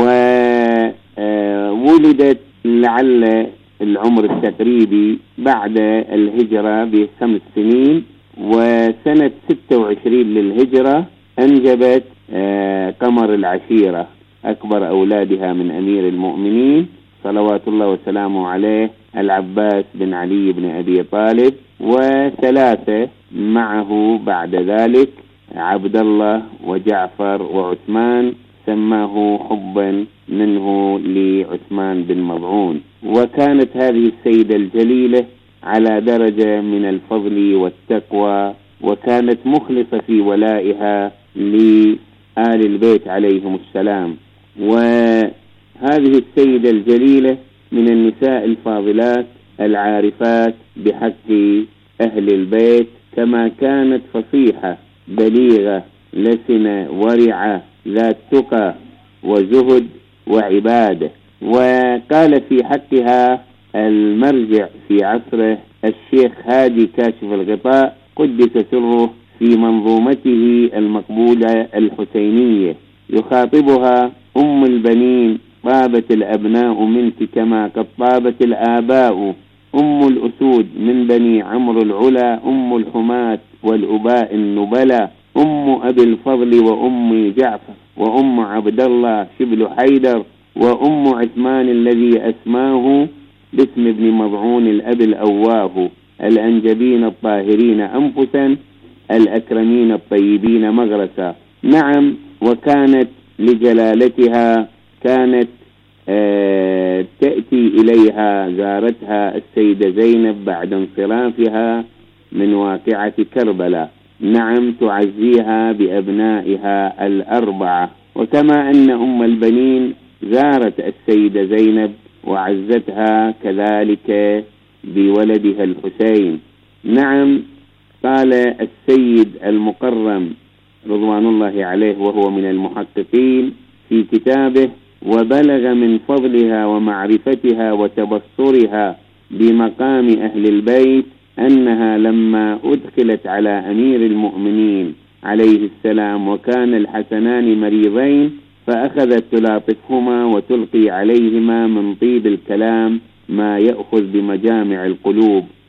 [SPEAKER 21] وولدت لعل العمر التقريبي بعد الهجرة بخمس سنين، وسنة ستة وعشرين للهجرة أنجبت قمر العشيرة أكبر أولادها من أمير المؤمنين صلوات الله وسلامه عليه العباس بن علي بن أبي طالب، وثلاثة معه بعد ذلك عبد الله وجعفر وعثمان، سماه حبا منه لعثمان بن مضعون. وكانت هذه السيدة الجليلة على درجة من الفضل والتقوى، وكانت مخلصة في ولائها لآل البيت عليهم السلام. وهذه السيدة الجليلة من النساء الفاضلات العارفات بحق أهل البيت، كما كانت فصيحة بليغة لسنة ورعة ذات تقى وزهد وعبادة. وقال في حقها المرجع في عصره الشيخ هادي كاشف الغطاء قدس سره في منظومته المقبولة الحسينية، يخاطبها: أم البنين طابت الأبناء منك كما قد طابت الآباء، أم الأسود من بني عمرو العلا، أم الحماة والأباء النبلا، أم أبي الفضل وأم جعفر، وأم عبد الله شبل حيدر، وأم عثمان الذي أسماه باسم ابن مضعون الأب الأواه، الأنجبين الطاهرين أنفسا، الأكرمين الطيبين مغرسا. نعم، وكانت لجلالتها كانت آه تأتي إليها زارتها السيدة زينب بعد انصرافها من واقعة كربلاء، نعم، تعزيها بأبنائها الأربعة. وكما أن أم البنين زارت السيدة زينب وعزتها كذلك بولدها الحسين. نعم، قال السيد المقرم رضوان الله عليه وهو من المحققين في كتابه: وبلغ من فضلها ومعرفتها وتبصرها بمقام أهل البيت أنها لما أدخلت على أمير المؤمنين عليه السلام وكان الحسنان مريضين، فأخذت تلاطفهما وتلقي عليهما من طيب الكلام ما يأخذ بمجامع القلوب،